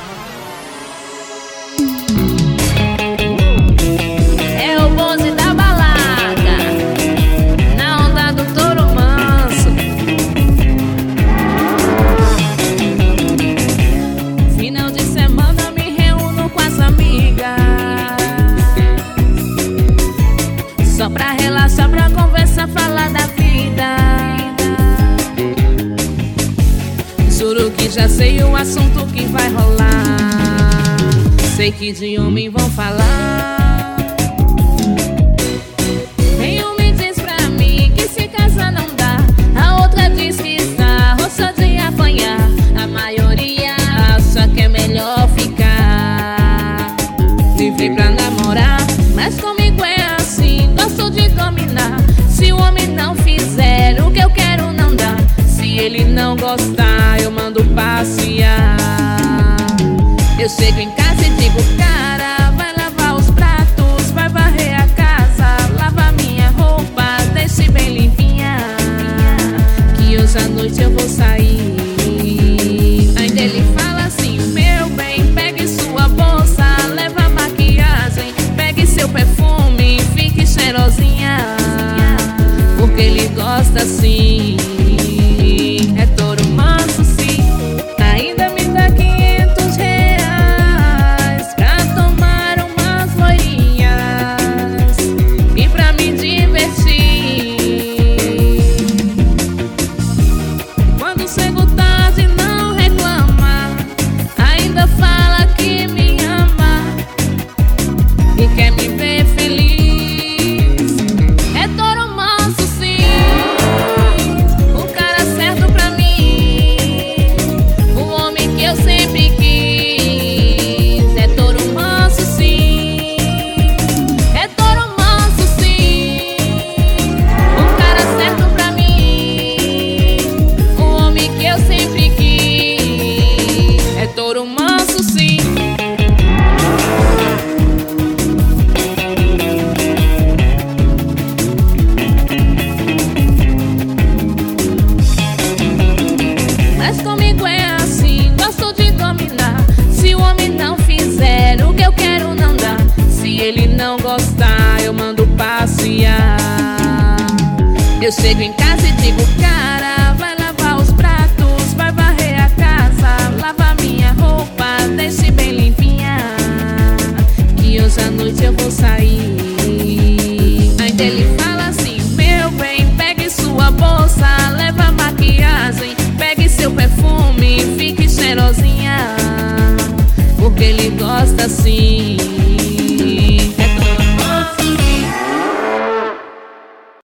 É o bonde da balada, na onda do touro manso. Final de semana me reúno com as amigas, só pra relaxar, pra conversar, falar da vida. Juro que já sei o assunto que vai rolar. Sei que de homem vão falar. Nenhum me diz pra mim que se casar não dá. A outra diz que está roça de apanhar. A maioria acha que é melhor ficar. Viver pra namorar, mas comigo é assim, gosto de dominar. Se o homem não fizer o que eu quero, não dá. Se ele não gostar, eu mando passear. Eu chego em casa e digo, cara, vai lavar os pratos, vai varrer a casa, lava minha roupa, deixe bem limpinha, que hoje à noite eu vou sair. Ainda ele fala assim, meu bem, pegue sua bolsa, leva maquiagem, pegue seu perfume, fique cheirosinha, porque ele gosta assim. É touro manso, sim. Ainda me dá R$500 pra tomar umas loirinhas e pra me divertir. Quando chego tarde não reclama, ainda fala que me ama e quer me ver feliz. É touro manso, sim. Eu sempre quis. É touro manso, sim. É touro manso, sim. O cara certo pra mim, o homem que eu sempre quis. É touro manso, sim. Mas comigo é assim, gosto de dominar. Se o homem não fizer o que eu quero, não dá. Se ele não gostar, eu mando passear. Eu chego em casa e digo, cara, vai lavar os pratos, vai varrer a casa, lava minha roupa, deixe bem limpinha, que hoje à noite eu vou sair. Ainda ele fala assim, meu bem, pegue sua bolsa, leva maquiagem, pegue seu perfume, fique cheirosinha, porque ele gosta assim.